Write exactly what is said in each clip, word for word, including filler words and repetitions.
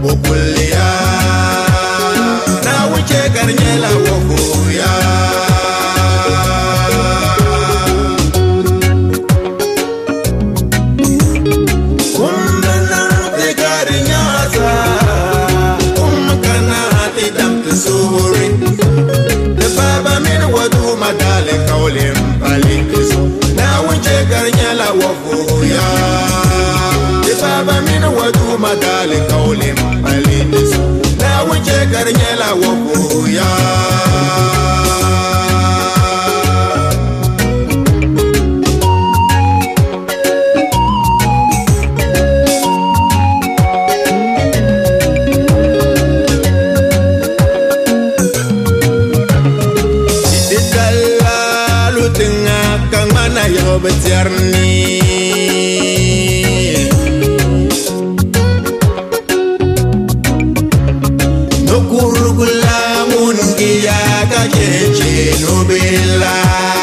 Okulia na wuce karnyela wokoya Kumana te karnyasa Kumkana te damte suri De baba min wadu madale kaulim palikiso Na wuce karnyela wokoya Baba mina wadu madale kaulim palinis na wuce karnyela wokoya Sidala lutinga kangana yo betyarni Kurugula mungiya kajeje nobela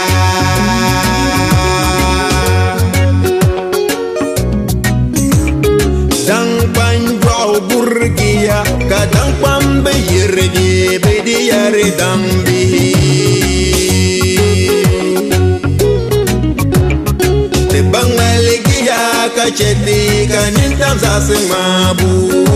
Dang panjwa burgiya kadang pambe yirgi bedi yare dambi Te bangmaligiya kacheti kanintam sasemabu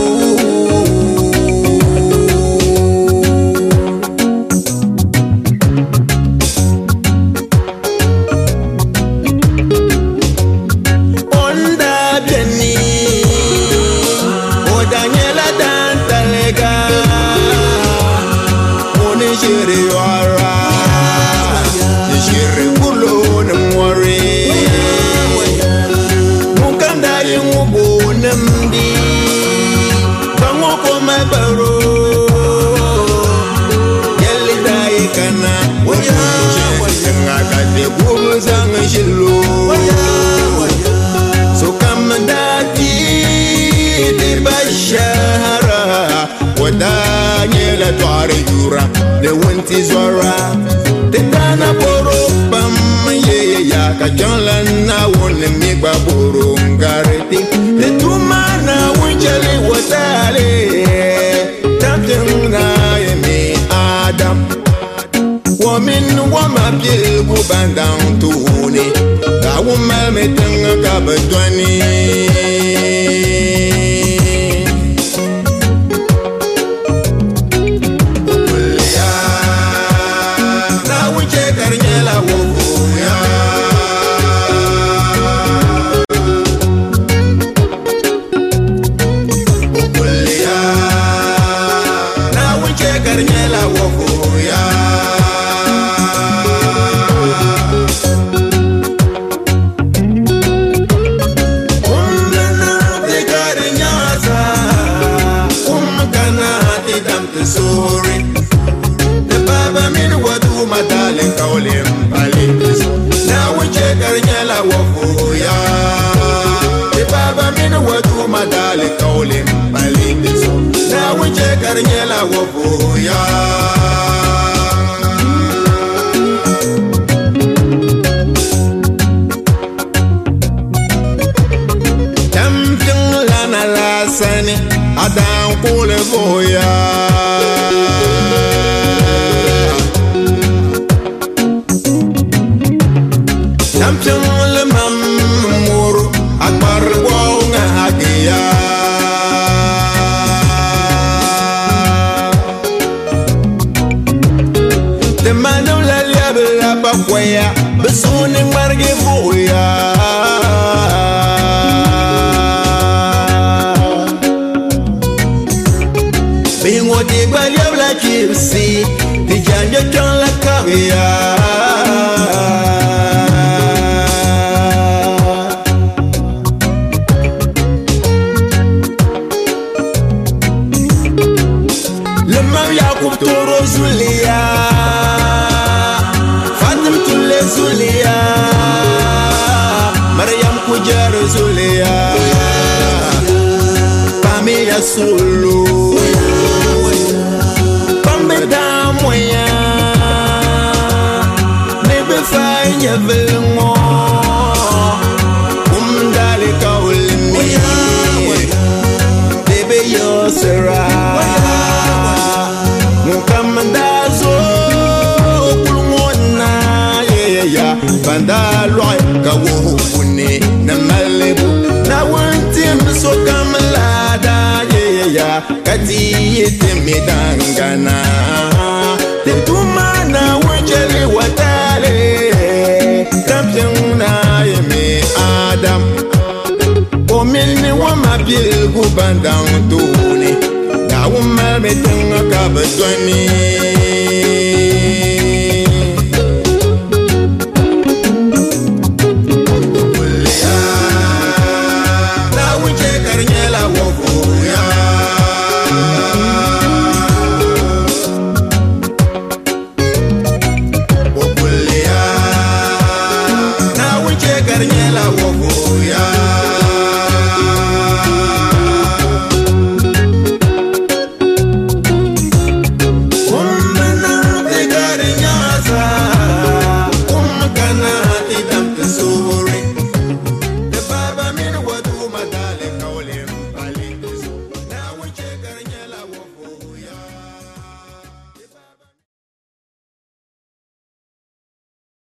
So come dati de bashara wadanyela tware jura de wenti zora de dana boro pam ye ya ka jonla na wonne mi gba boro ngareti de tumana wunjele wotale tamtena yemi adam woman wama bil go bandang tuhuni ga woman metanga ka badwani Okulia na wuce karnyela wokoya Okulia na wuce karnyela wokoya Sorry, the baba min wadu madale kaulim palitis. Now we check karnyela wokoya. The baba min wadu madale kaulim palitis. Now we check karnyela wokoya. Tamfing lana lasani adam kule voya. Champion le mamur akbar wonga hagia de manu la liabla bakwaya besuni marge voya bingo de baliabla kipsi de janja ton la kavia Toro Zulia Fatim Tule Zulia Mariam Kujar Zulia Pamela Sulu Pambe Damoya Nebe Fanya Velmo Umdale Kaulini Bebe Yosera da loy ka wo funne na malibu na wantim so kamla da ye ya kati yetime dangana te tuma na wajeli watale kamjuna yeme adam o milni wa mabil gu bandang tuni da wumma metunga ka badwani